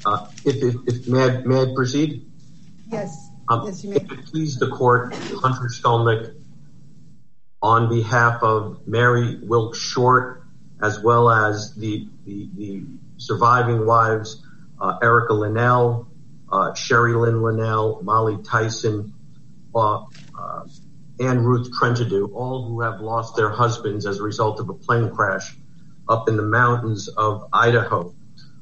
May I proceed? Yes. Yes, you may. If it please the court, Hunter Skolnick, on behalf of Mary Wilkes Short, as well as the surviving wives, Erica Linnell, Sherry Lynn Linnell, Molly Tyson, and Ruth Trentadue, all who have lost their husbands as a result of a plane crash up in the mountains of Idaho.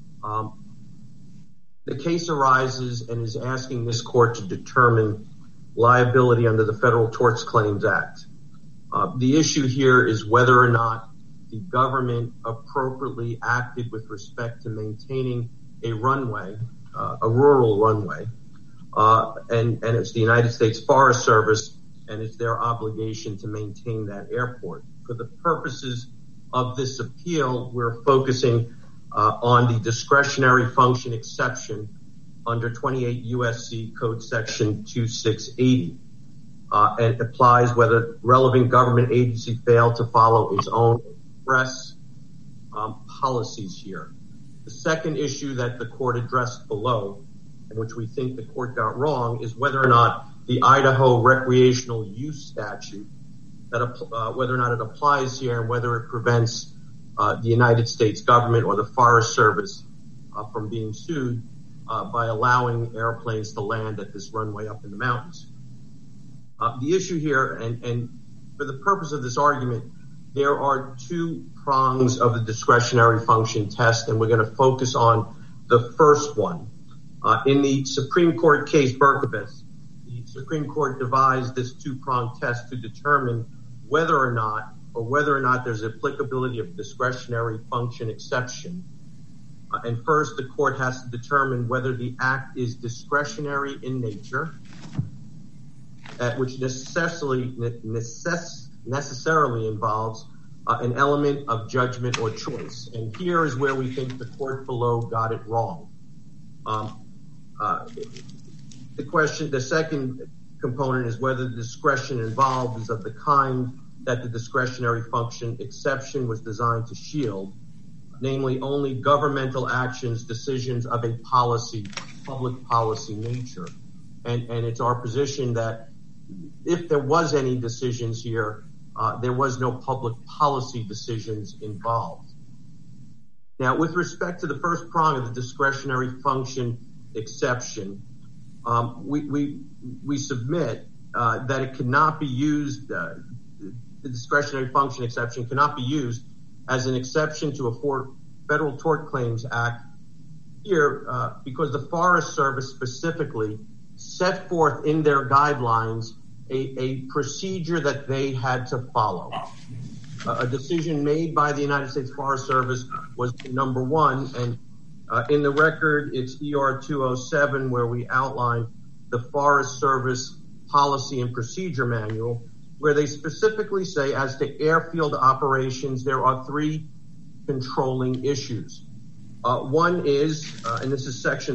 The case arises and is asking this court to determine liability under the Federal Tort Claims Act. The issue here is whether or not the government appropriately acted with respect to maintaining a runway, a rural runway, and it's the United States Forest Service, and it's their obligation to maintain that airport. For the purposes of this appeal, we're focusing on the discretionary function exception under 28 U.S.C. Code Section 2680. And it applies whether relevant government agency failed to follow its own express policies here. The second issue that the court addressed below, and which we think the court got wrong, is whether or not the Idaho recreational use statute, whether or not it applies here and whether it prevents the United States government or the Forest Service from being sued by allowing airplanes to land at this runway up in the mountains. The issue here, and for the purpose of this argument, there are two prongs of the discretionary function test, and we're going to focus on the first one. In the Supreme Court case Berkovitz, the Supreme Court devised this two-prong test to determine whether or not there's applicability of discretionary function exception. And first, the court has to determine whether the act is discretionary in nature, which necessarily involves an element of judgment or choice. And here is where we think the court below got it wrong. The second component is whether the discretion involved is of the kind that the discretionary function exception was designed to shield, namely only governmental actions, decisions of a public policy nature. And it's our position that if there was any decisions here, there was no public policy decisions involved. Now, with respect to the first prong of the discretionary function exception, we submit that it cannot be used, the discretionary function exception cannot be used as an exception to a Federal Tort Claims Act here because the Forest Service specifically set forth in their guidelines a procedure that they had to follow. A decision made by the United States Forest Service was number one, and in the record, it's ER 207, where we outline the Forest Service policy and procedure manual, where they specifically say as to airfield operations, there are three controlling issues. One is, and this is section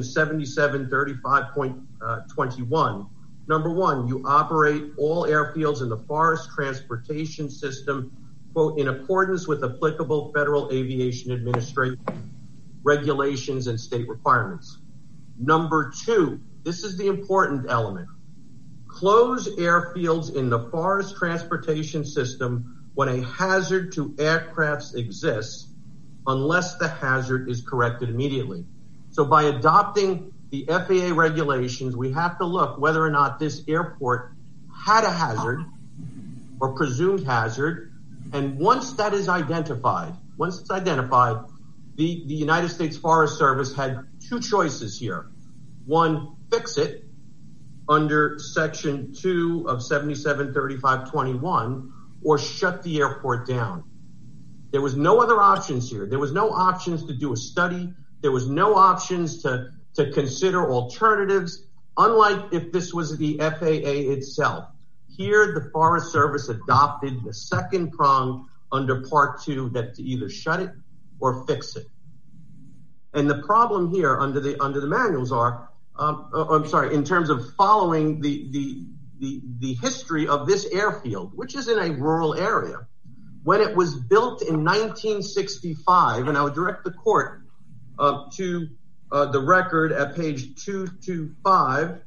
7735.21. Number one, you operate all airfields in the forest transportation system, quote, in accordance with applicable Federal Aviation Administration regulations and state requirements. Number two, this is the important element. Close airfields in the forest transportation system when a hazard to aircrafts exists, unless the hazard is corrected immediately. So by adopting the FAA regulations, we have to look whether or not this airport had a hazard or presumed hazard. And once that is identified, the United States Forest Service had two choices here. One, fix it under section 2 of 7735.21 or shut the airport down. There was no other options here. There was no options to do a study. There was no options to consider alternatives, unlike if this was the FAA itself. Here, the Forest Service adopted the second prong under Part 2 that to either shut it or fix it. And the problem here under the manuals are, in terms of following the history of this airfield, which is in a rural area. When it was built in 1965, and I would direct the court to the record at page 225,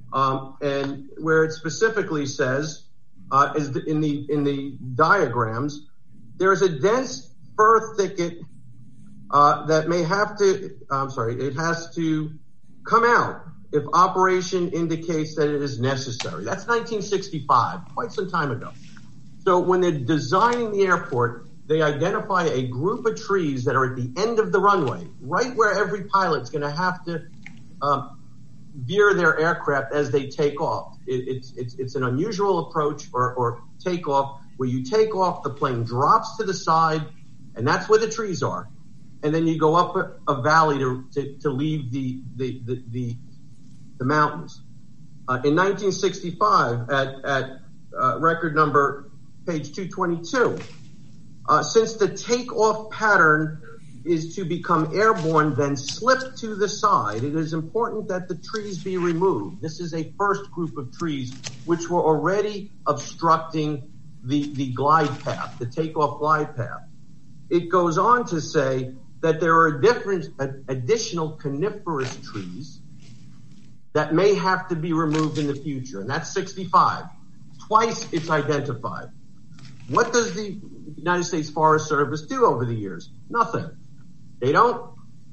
and where it specifically says, in the diagrams, there is a dense fir thicket that may have to, it has to come out if operation indicates that it is necessary. That's 1965, quite some time ago. So when they're designing the airport, they identify a group of trees that are at the end of the runway, right where every pilot's going to have to veer their aircraft as they take off. It's an unusual approach or takeoff where you take off, the plane drops to the side, and that's where the trees are. And then you go up a valley to leave the mountains. In 1965, at record number page 222, since the takeoff pattern is to become airborne, then slip to the side, it is important that the trees be removed. This is a first group of trees which were already obstructing the glide path, the takeoff glide path. It goes on to say that there are additional coniferous trees that may have to be removed in the future, and that's 65. Twice it's identified. What does the United States Forest Service do over the years? Nothing. They don't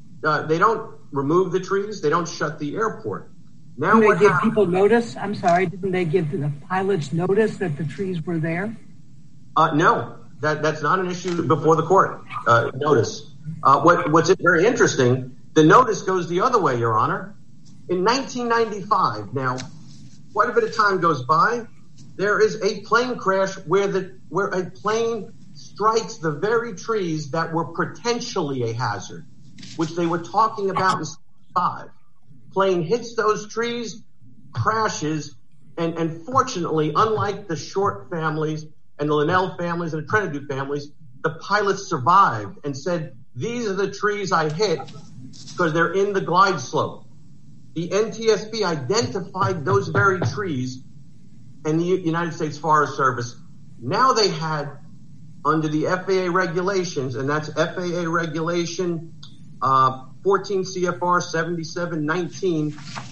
remove the trees. They don't shut the airport. Now didn't they give people notice? I'm sorry, didn't they give the pilots notice that the trees were there? No, that's not an issue before the court. Notice. What's very interesting, the notice goes the other way, Your Honor. In 1995, now, quite a bit of time goes by, there is a plane crash where a plane strikes the very trees that were potentially a hazard, which they were talking about in 65. Plane hits those trees, crashes, and fortunately, unlike the Short families and the Linnell families and the Trenadu families, the pilots survived and said, these are the trees I hit because they're in the glide slope. The NTSB identified those very trees, and the United States Forest Service, now they had, under the FAA regulations, and that's FAA regulation 14 CFR 7719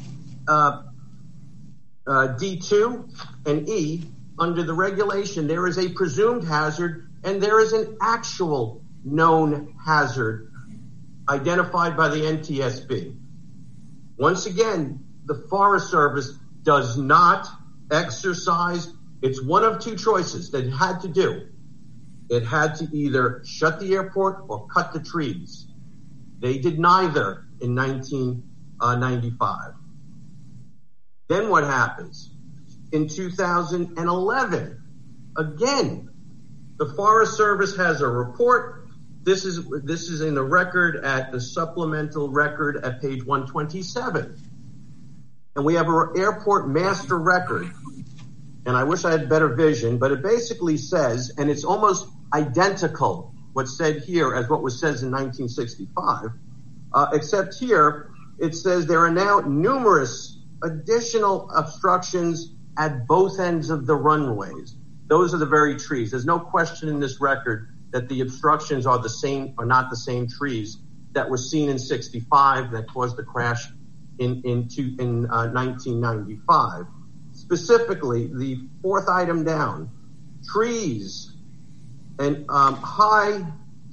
D2 and E, under the regulation, there is a presumed hazard and there is an actual known hazard identified by the NTSB. Once again, the Forest Service does not exercise. It's one of two choices that it had to do. It had to either shut the airport or cut the trees. They did neither in 1995. Then what happens? In 2011, again, the Forest Service has a report. This is in the record at the supplemental record at page 127. And we have an airport master record. And I wish I had better vision, but it basically says, and it's almost identical what's said here as what was said in 1965, except here it says there are now numerous additional obstructions at both ends of the runways. Those are the very trees. There's no question in this record that the obstructions are not the same trees that were seen in 65 that caused the crash in 1995. Specifically, the fourth item down, trees and high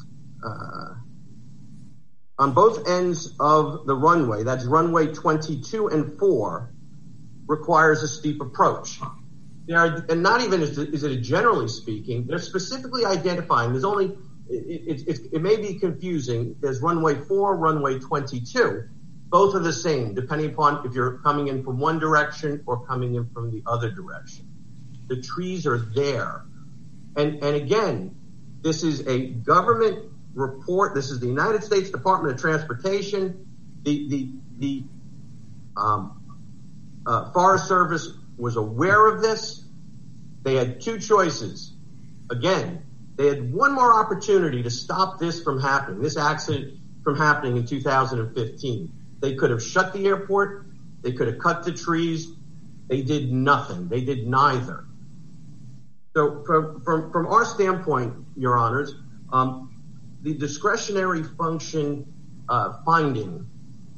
on both ends of the runway, that's runway 22 and 4, requires a steep approach. And not even is it generally speaking, they're specifically identifying, there's only, it may be confusing, there's runway 4, runway 22, both are the same, depending upon if you're coming in from one direction or coming in from the other direction. The trees are there. And again, this is a government report. This is the United States Department of Transportation. The Forest Service was aware of this. They had two choices. Again, they had one more opportunity to stop this from happening, this accident from happening in 2015. They could have shut the airport. They could have cut the trees. They did nothing. They did neither. So from our standpoint, Your Honors, the discretionary function finding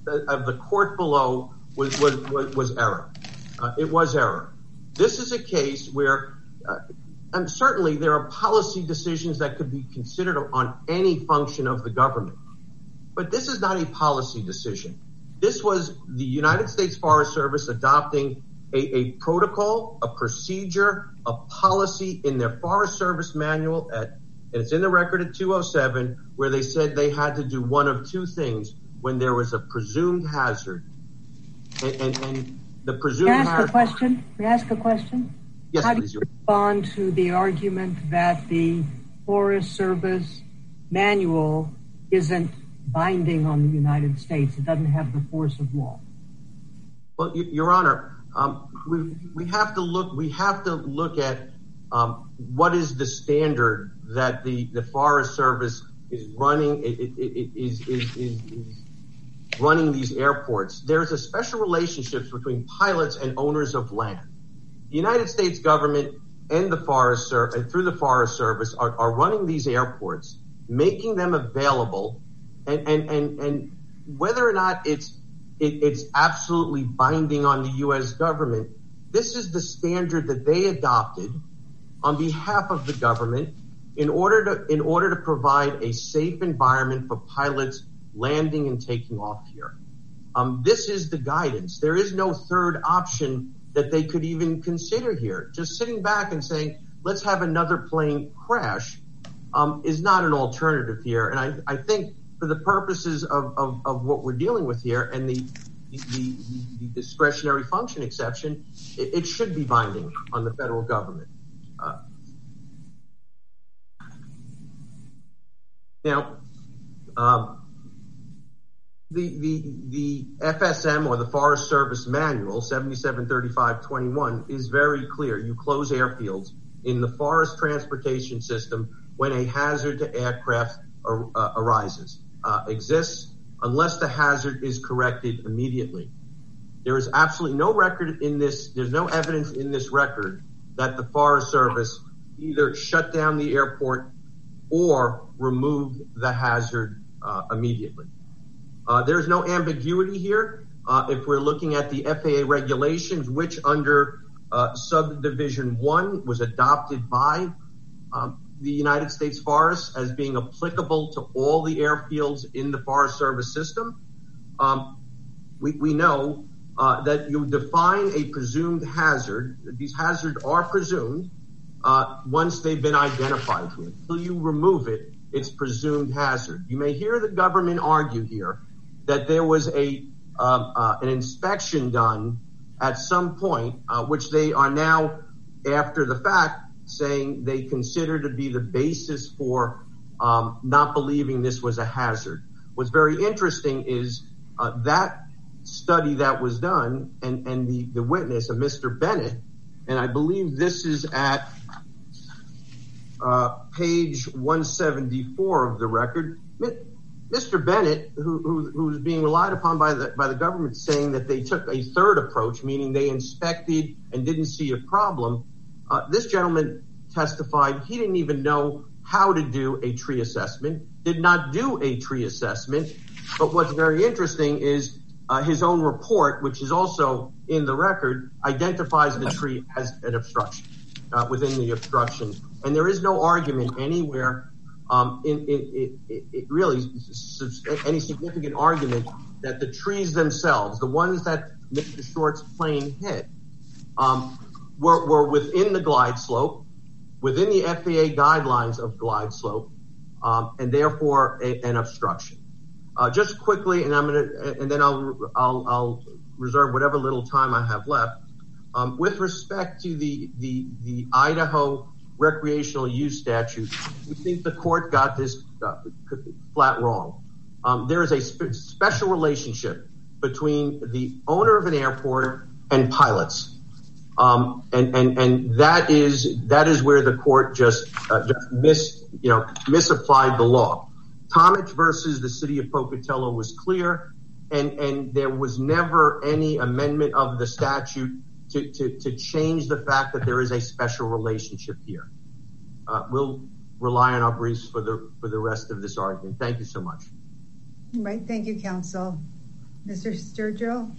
of the court below was error. It was error. This is a case where, and certainly there are policy decisions that could be considered on any function of the government, but this is not a policy decision. This was the United States Forest Service adopting a protocol, a procedure, a policy in their Forest Service manual, and it's in the record at 207, where they said they had to do one of two things when there was a presumed hazard. And the presumed hazard... May I ask a question? Yes, How please. do you respond to the argument that the Forest Service manual isn't binding on the United States? It doesn't have the force of law. Well, Your Honor, we have to look at what is the standard that the Forest Service is running. Is running these airports. There's a special relationships between pilots and owners of land. The United States government and the Forest Service, and through the Forest Service, are running these airports, making them available, and whether or not it's absolutely binding on the U.S. government, this is the standard that they adopted on behalf of the government in order to provide a safe environment for pilots landing and taking off here. This is the guidance. There is no third option that they could even consider here. Just sitting back and saying, let's have another plane crash is not an alternative here. And I think for the purposes of what we're dealing with here and the discretionary function exception, it should be binding on the federal government. Now, the FSM, or the Forest Service Manual 773521, is very clear. You close airfields in the forest transportation system when a hazard to aircraft exists, unless the hazard is corrected immediately. There is absolutely no record in this. There's no evidence in this record that the Forest Service either shut down the airport or removed the hazard immediately. There's no ambiguity here. If we're looking at the FAA regulations, which under Subdivision 1 was adopted by the United States Forest as being applicable to all the airfields in the Forest Service system, we know that you define a presumed hazard. These hazards are presumed once they've been identified. Until you remove it, it's presumed hazard. You may hear the government argue here that there was an inspection done at some point, which they are now, after the fact, saying they consider to be the basis for not believing this was a hazard. What's very interesting is that study that was done and the witness, a Mr. Bennett, and I believe this is at page 174 of the record. Mr. Bennett, who's being relied upon by the government, saying that they took a third approach, meaning they inspected and didn't see a problem. This gentleman testified he didn't even know how to do a tree assessment, did not do a tree assessment. But what's very interesting is his own report, which is also in the record, identifies the tree as an obstruction within the obstruction. And there is no argument anywhere really any significant argument that the trees themselves, the ones that Mr. Short's plane hit, were within the glide slope, within the FAA guidelines of glide slope, and therefore an obstruction. Just quickly, and then I'll reserve whatever little time I have left. With respect to the Idaho recreational use statute, we think the court got this flat wrong. There is a special relationship between the owner of an airport and pilots, and that is where the court just misapplied the law. Tomich versus the city of Pocatello was clear, and there was never any amendment of the statute to change the fact that there is a special relationship here. We'll rely on our briefs for the rest of this argument. Thank you so much. Right. Thank you, counsel. Mr. Sturgill.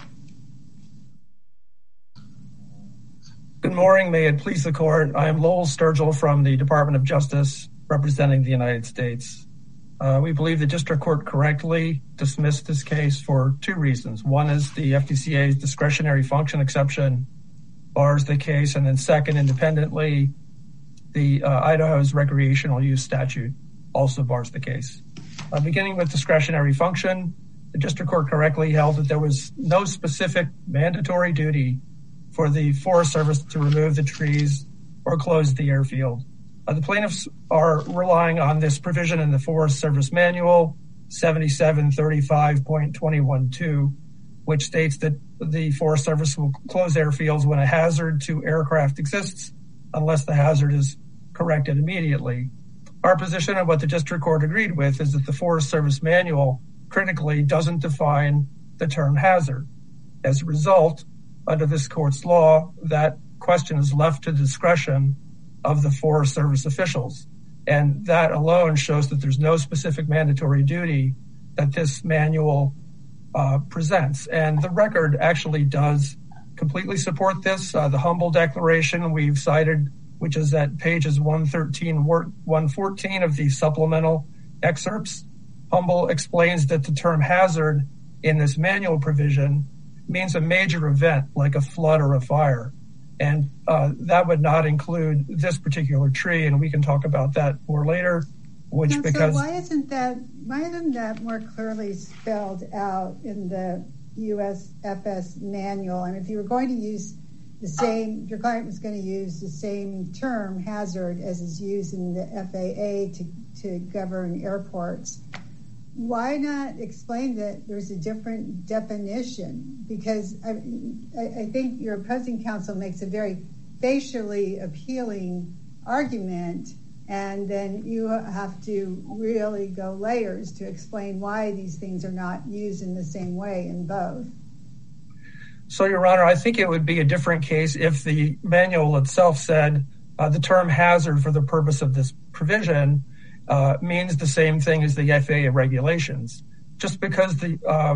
Good morning. May it please the court. I am Lowell Sturgill from the Department of Justice representing the United States. We believe the district court correctly dismissed this case for two reasons. One is the FTCA's discretionary function exception bars the case, and then second, independently, the Idaho's recreational use statute also bars the case. Beginning with discretionary function, the district court correctly held that there was no specific mandatory duty for the Forest Service to remove the trees or close the airfield. The plaintiffs are relying on this provision in the Forest Service Manual 7735.212, which states that the Forest Service will close airfields when a hazard to aircraft exists, unless the hazard is corrected immediately. Our position and what the district court agreed with is that the Forest Service Manual critically doesn't define the term hazard. As a result, under this court's law, that question is left to discretion of the Forest Service officials. And that alone shows that there's no specific mandatory duty that this manual presents. And the record actually does completely support this. The Humble Declaration we've cited, which is at pages 113, 114 of the supplemental excerpts. Humble explains that the term hazard in this manual provision means a major event like a flood or a fire. And that would not include this particular tree. And we can talk about that more later, which because why isn't that more clearly spelled out in the USFS manual? I mean, if you were going to use if your client was going to use the same term hazard as is used in the FAA to govern airports, why not explain that there's a different definition? Because I think your opposing counsel makes a very facially appealing argument, and then you have to really go layers to explain why these things are not used in the same way in both. So, Your Honor, I think it would be a different case if the manual itself said the term hazard for the purpose of this provision means the same thing as the FAA regulations. Just because the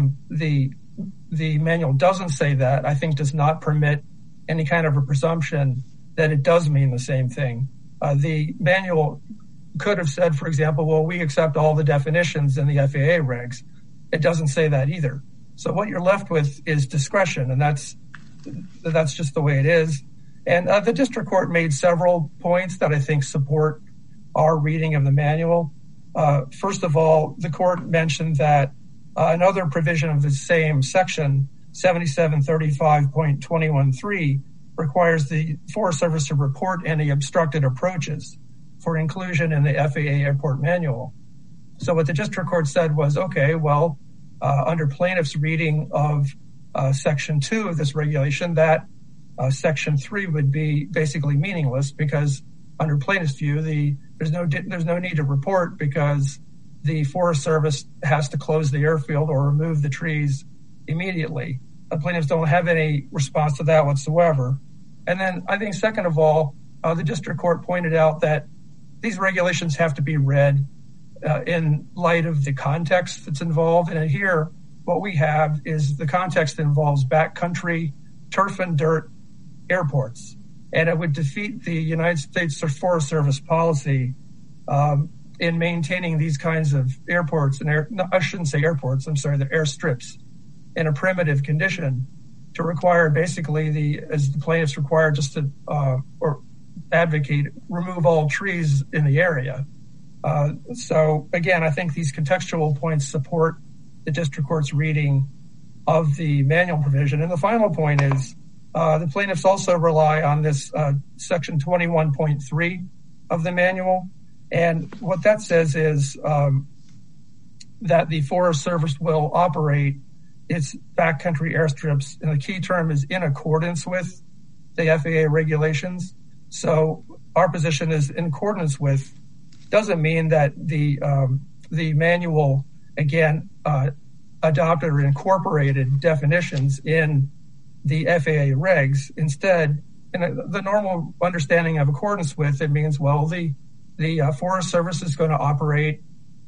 manual doesn't say that, I think does not permit any kind of a presumption that it does mean the same thing. The manual could have said, for example, well, we accept all the definitions in the FAA regs. It doesn't say that either. So what you're left with is discretion, and that's just the way it is. And the district court made several points that I think support our reading of the manual. First of all, the court mentioned that another provision of the same section, 7735.213, requires the Forest Service to report any obstructed approaches for inclusion in the FAA airport manual. So what the district court said was, okay, well, under plaintiff's reading of section 2 of this regulation, that section 3 would be basically meaningless because under plaintiff's view, there's no need to report because the Forest Service has to close the airfield or remove the trees immediately. The plaintiffs don't have any response to that whatsoever. And then I think second of all, the district court pointed out that these regulations have to be read in light of the context that's involved. And here, what we have is the context that involves backcountry, turf and dirt airports. And it would defeat the United States Forest Service policy in maintaining these kinds of airports, and I shouldn't say airports, I'm sorry, the airstrips in a primitive condition to require basically as the plaintiffs require just to or advocate, remove all trees in the area. So again, I think these contextual points support the district court's reading of the manual provision. And the final point is the plaintiffs also rely on this section 21.3 of the manual. And what that says is that the Forest Service will operate its backcountry airstrips, and the key term is in accordance with the FAA regulations. So our position is in accordance with doesn't mean that the manual, again, adopted or incorporated definitions in the FAA regs. Instead, in the normal understanding of accordance with, it means, well, the Forest Service is going to operate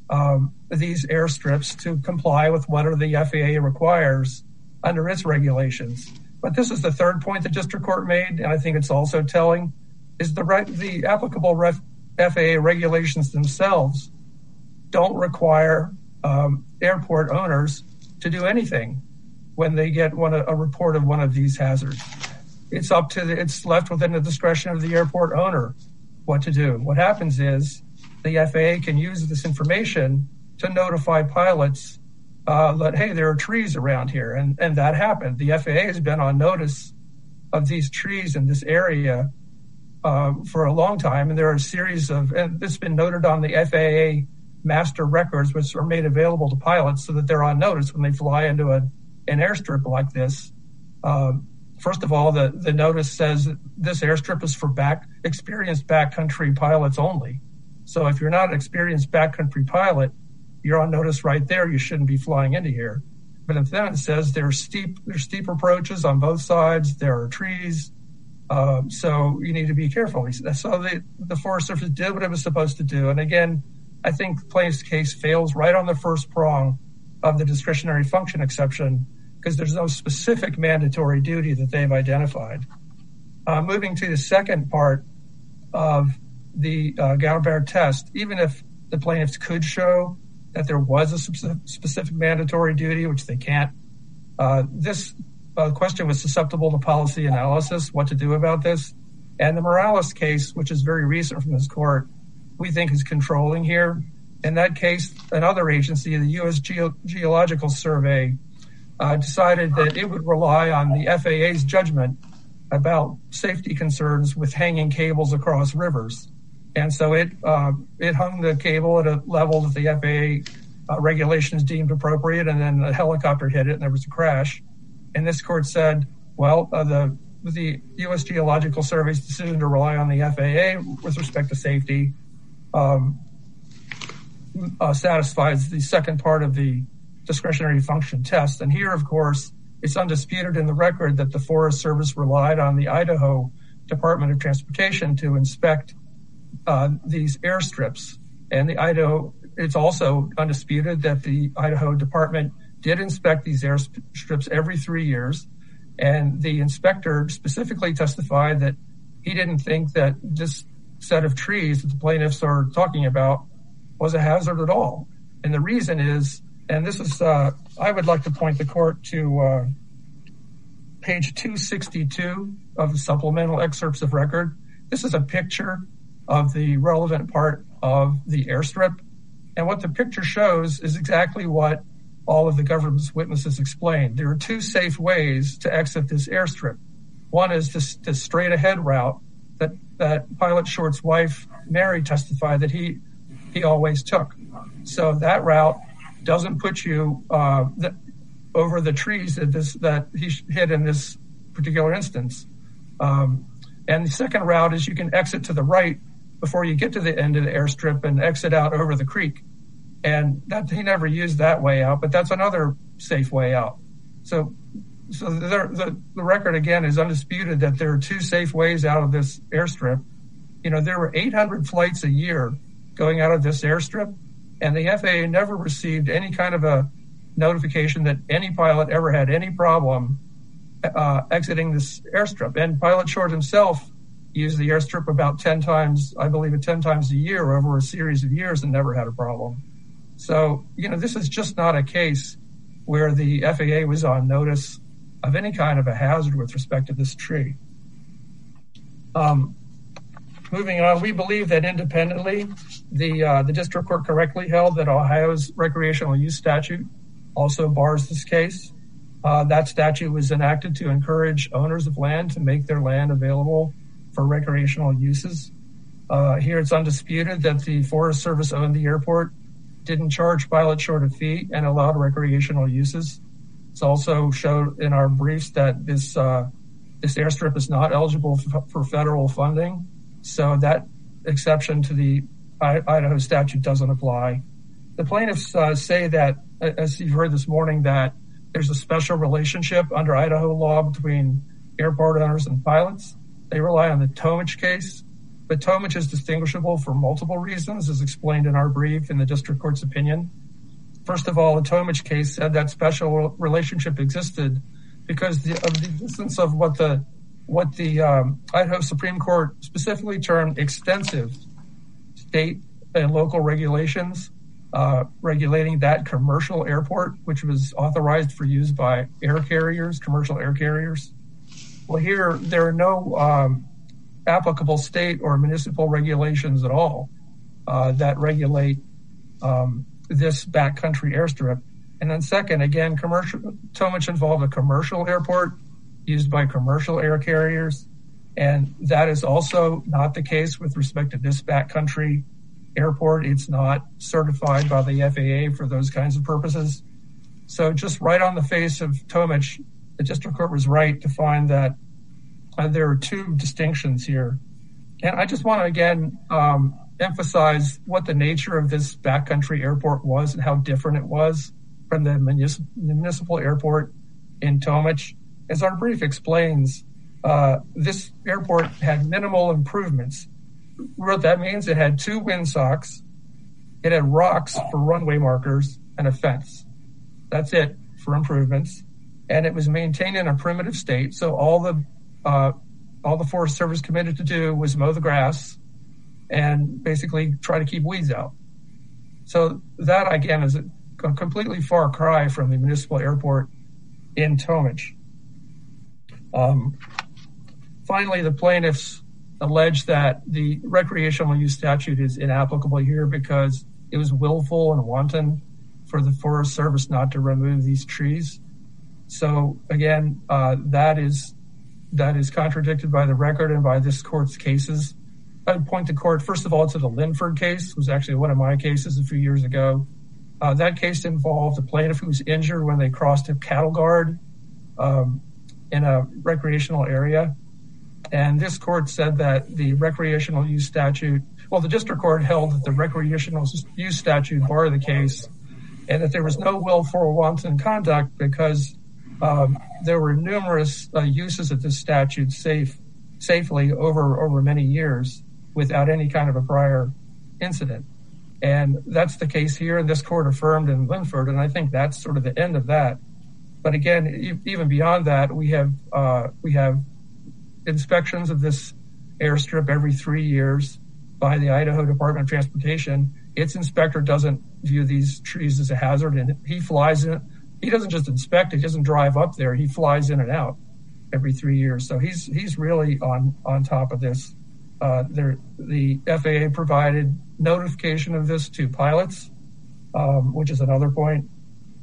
these airstrips to comply with whatever the FAA requires under its regulations. But this is the third point the district court made, and I think it's also telling, is the applicable FAA regulations themselves don't require airport owners to do anything when they get a report of one of these hazards. It's left within the discretion of the airport owner what to do. What happens is the FAA can use this information to notify pilots that, hey, there are trees around here. And that happened. The FAA has been on notice of these trees in this area for a long time. And there are a series of, and it's been noted on the FAA master records, which are made available to pilots so that they're on notice when they fly into an airstrip like this. First of all, the notice says that this airstrip is for experienced backcountry pilots only. So if you're not an experienced backcountry pilot, you're on notice right there. You shouldn't be flying into here. But then it says there's steep approaches on both sides. There are trees. So you need to be careful. So the Forest Service did what it was supposed to do. And again, I think the plaintiff's case fails right on the first prong of the discretionary function exception because there's no specific mandatory duty that they've identified. Moving to the second part of the Galbert test, even if the plaintiffs could show that there was a specific mandatory duty, which they can't, this question was susceptible to policy analysis, what to do about this. And the Morales case, which is very recent from this court, we think is controlling here. In that case, another agency, the U.S. Geological Survey, decided that it would rely on the FAA's judgment about safety concerns with hanging cables across rivers. And so it hung the cable at a level that the FAA regulations deemed appropriate, and then a helicopter hit it and there was a crash. And this court said, well, the U.S. Geological Survey's decision to rely on the FAA with respect to safety satisfies the second part of the discretionary function test. And here, of course, it's undisputed in the record that the Forest Service relied on the Idaho Department of Transportation to inspect these airstrips. And it's also undisputed that the Idaho Department did inspect these airstrips every 3 years. And the inspector specifically testified that he didn't think that this set of trees that the plaintiffs are talking about was a hazard at all. And the reason is, and this is, I would like to point the court to page 262 of the supplemental excerpts of record. This is a picture of the relevant part of the airstrip. And what the picture shows is exactly what all of the government's witnesses explained. There are two safe ways to exit this airstrip. One is the straight ahead route that Pilot Short's wife, Mary, testified that he always took. So that route doesn't put you over the trees that he hit in this particular instance. And the second route is you can exit to the right before you get to the end of the airstrip and exit out over the creek. And that he never used that way out, but that's another safe way out. So the record, again, is undisputed that there are two safe ways out of this airstrip. You know, there were 800 flights a year going out of this airstrip, and the FAA never received any kind of a notification that any pilot ever had any problem exiting this airstrip. And Pilot Short himself used the airstrip about 10 times, I believe 10 times a year over a series of years and never had a problem. So, you know, this is just not a case where the FAA was on notice of any kind of a hazard with respect to this tree. Moving on, we believe that independently, the district court correctly held that Ohio's recreational use statute also bars this case. That statute was enacted to encourage owners of land to make their land available for recreational uses. Here it's undisputed that the Forest Service owned the airport, didn't charge Pilot Short a fee, and allowed recreational uses. It's also showed in our briefs that this airstrip is not eligible for federal funding. So that exception to the Idaho statute doesn't apply. The plaintiffs say that, as you've heard this morning, that there's a special relationship under Idaho law between airport owners and pilots. They rely on the Tomich case. But Tomich is distinguishable for multiple reasons, as explained in our brief in the district court's opinion. First of all, the Tomich case said that special relationship existed because of the existence of what the Idaho Supreme Court specifically termed extensive state and local regulations regulating that commercial airport, which was authorized for use by air carriers, commercial air carriers. Well, here there are no applicable state or municipal regulations at all that regulate this backcountry airstrip. And then second, again, Tomich involved a commercial airport used by commercial air carriers. And that is also not the case with respect to this backcountry airport. It's not certified by the FAA for those kinds of purposes. So just right on the face of Tomich, the district court was right to find that there are two distinctions here. And I just want to, again, emphasize what the nature of this backcountry airport was and how different it was from the municipal airport in Tomich. As our brief explains, this airport had minimal improvements. What that means, it had 2 windsocks, it had rocks for runway markers, and a fence. That's it for improvements. And it was maintained in a primitive state, so all the Forest Service committed to do was mow the grass and basically try to keep weeds out. So that, again, is a completely far cry from the municipal airport in Tomich. Finally, the plaintiffs allege that the recreational use statute is inapplicable here because it was willful and wanton for the Forest Service not to remove these trees. So again, that is contradicted by the record and by this court's cases. I'd point the court, first of all, to the Linford case. It was actually one of my cases a few years ago. That case involved a plaintiff who was injured when they crossed a cattle guard in a recreational area. And this court said that the recreational use statute, well, the district court held that the recreational use statute barred the case and that there was no willful or wanton conduct because there were numerous uses of this statute safely over many years without any kind of a prior incident. And that's the case here, and this court affirmed in Linford, and I think that's sort of the end of that. But again, even beyond that, we have inspections of this airstrip every 3 years by the Idaho Department of Transportation. Its inspector doesn't view these trees as a hazard, and he flies in. He doesn't just inspect it, he doesn't drive up there, he flies in and out every 3 years. So he's really on top of this. The FAA provided notification of this to pilots, which is another point.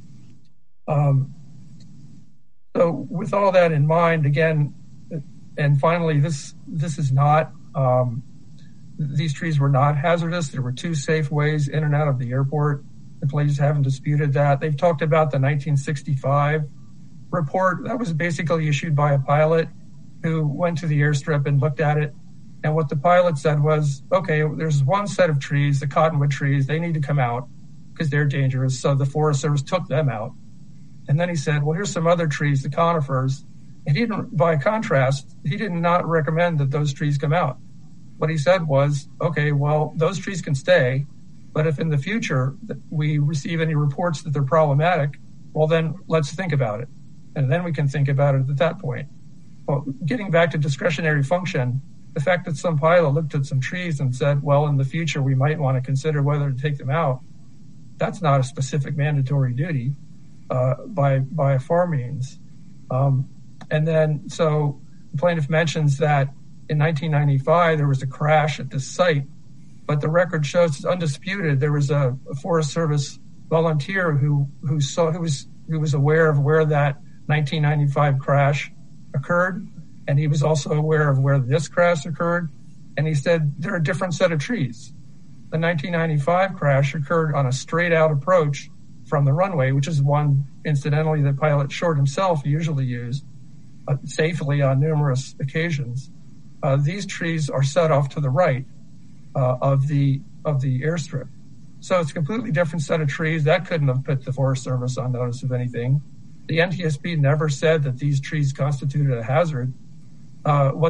So with all that in mind, again, and finally, this is not, these trees were not hazardous. There were 2 safe ways in and out of the airport. The plaintiffs haven't disputed that. They've talked about the 1965 report that was basically issued by a pilot who went to the airstrip and looked at it. And what the pilot said was, okay, there's one set of trees, the cottonwood trees, they need to come out because they're dangerous. So the Forest Service took them out. And then he said, well, here's some other trees, the conifers. And he didn't, by contrast, he did not recommend that those trees come out. What he said was, okay, well, those trees can stay, but if in the future we receive any reports that they're problematic, well, then let's think about it. And then we can think about it at that point. Well, getting back to discretionary function, the fact that some pilot looked at some trees and said, well, in the future, we might want to consider whether to take them out, that's not a specific mandatory duty by far means. And then, so the plaintiff mentions that in 1995, there was a crash at this site, but the record shows it's undisputed. There was a Forest Service volunteer who was aware of where that 1995 crash occurred. And he was also aware of where this crash occurred. And he said, there are a different set of trees. The 1995 crash occurred on a straight out approach from the runway, which is one, incidentally, that pilot Short himself usually used safely on numerous occasions. These trees are set off to the right of the airstrip. So it's a completely different set of trees. That couldn't have put the Forest Service on notice of anything. The NTSB never said that these trees constituted a hazard. What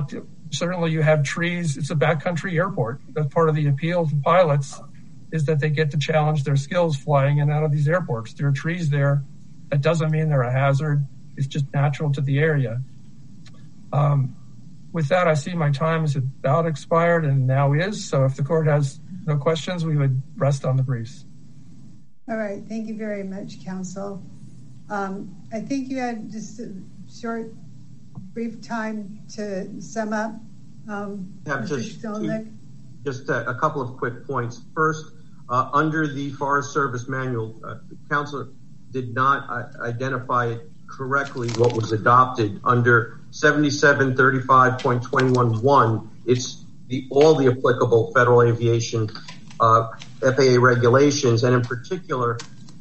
certainly you have trees. It's a backcountry airport. That's part of the appeal to pilots, is that they get to challenge their skills flying in and out of these airports. There are trees there. That doesn't mean they're a hazard. It's just natural to the area. With that, I see my time is about expired and now is. So if the court has no questions, we would rest on the briefs. All right. Thank you very much, counsel. I think you had just a short, brief time to sum up. Just a couple of quick points. First, under the Forest Service manual, counsel did not identify correctly what was adopted under 7735.21.1. It's all the applicable federal aviation FAA regulations, and in particular,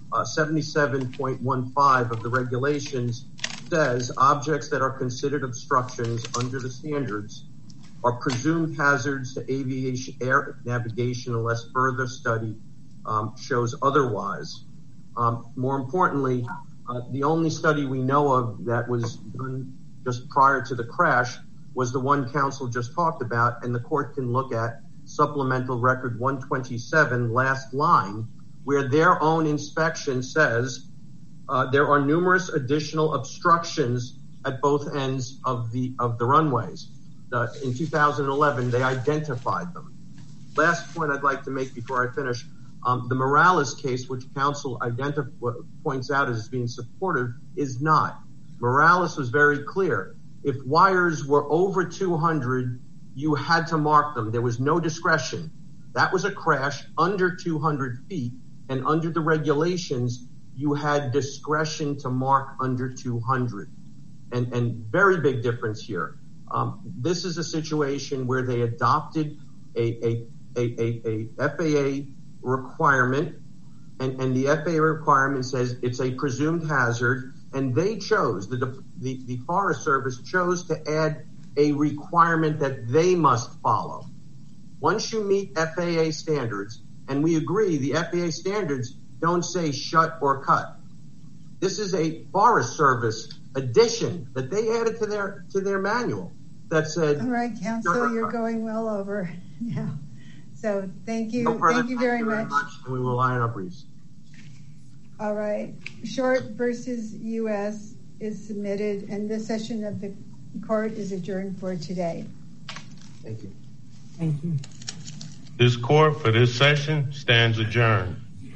77.15 of the regulations says objects that are considered obstructions under the standards are presumed hazards to aviation air navigation unless further study shows otherwise. More importantly, the only study we know of that was done just prior to the crash was the one counsel just talked about, and the court can look at supplemental record 127, last line, where their own inspection says there are numerous additional obstructions at both ends of the runways. In 2011, they identified them. Last point I'd like to make before I finish, the Morales case, which counsel points out as being supportive, is not. Morales was very clear. If wires were over 200, you had to mark them. There was no discretion. That was a crash under 200 feet, and under the regulations, you had discretion to mark under 200. And very big difference here. This is a situation where they adopted a FAA requirement, and the FAA requirement says it's a presumed hazard, and they chose, the Forest Service chose to add a requirement that they must follow. Once you meet FAA standards, and we agree the FAA standards don't say shut or cut. This is a Forest Service addition that they added to their manual that said. All right, counsel, you're going well over now. So thank you. Thank you very much. We rely on our briefs. All right. Short versus U.S. is submitted, and this session of the court is adjourned for today. Thank you. Thank you. This court for this session stands adjourned.